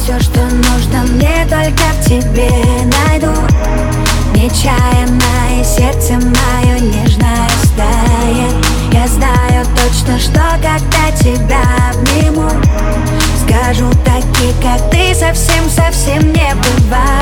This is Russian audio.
все, что нужно мне, только в тебе найду. Нечаянно и сердце мое нежно растает. Я знаю точно, что когда тебя обниму, скажу такие, как ты, совсем-совсем не бывает.